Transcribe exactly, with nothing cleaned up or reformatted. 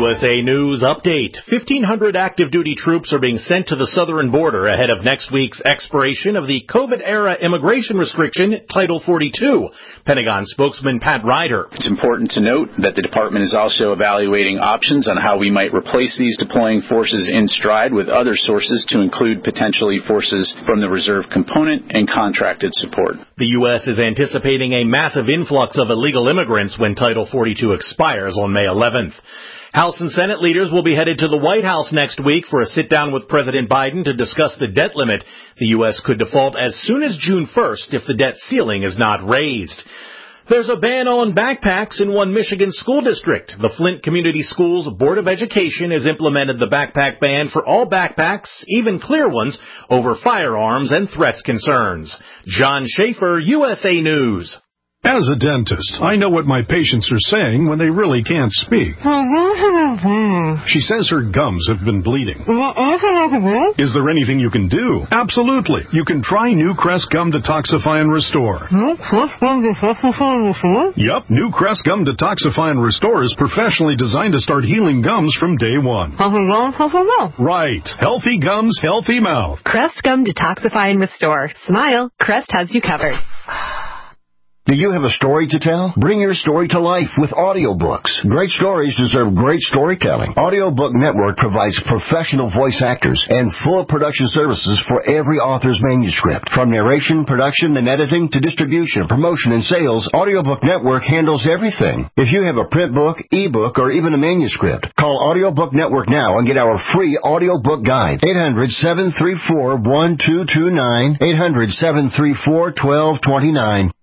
U S A News update. fifteen hundred active duty troops are being sent to the southern border ahead of next week's expiration of the COVID-era immigration restriction, Title forty-two. Pentagon spokesman Pat Ryder. It's important to note that the department is also evaluating options on how we might replace these deploying forces in stride with other sources to include potentially forces from the reserve component and contracted support. The U S is anticipating a massive influx of illegal immigrants when Title forty-two expires on May eleventh. House and Senate leaders will be headed to the White House next week for a sit-down with President Biden to discuss the debt limit. The U S could default as soon as June first if the debt ceiling is not raised. There's a ban on backpacks in one Michigan school district. The Flint Community Schools Board of Education has implemented the backpack ban for all backpacks, even clear ones, over firearms and threats concerns. John Schaefer, U S A News. As a dentist, I know what my patients are saying when they really can't speak. She says her gums have been bleeding. Is there anything you can do? Absolutely. You can try New Crest Gum Detoxify and Restore. Yup, New Crest Gum Detoxify and Restore is professionally designed to start healing gums from day one. Right. Healthy gums, healthy mouth. Crest Gum Detoxify and Restore. Smile. Crest has you covered. Do you have a story to tell? Bring your story to life with audiobooks. Great stories deserve great storytelling. Audiobook Network provides professional voice actors and full production services for every author's manuscript. From narration, production, and editing to distribution, promotion, and sales, Audiobook Network handles everything. If you have a print book, ebook, or even a manuscript, call Audiobook Network now and get our free audiobook guide. eight hundred, seven three four, one two two nine, eight hundred, seven three four, one two two nine.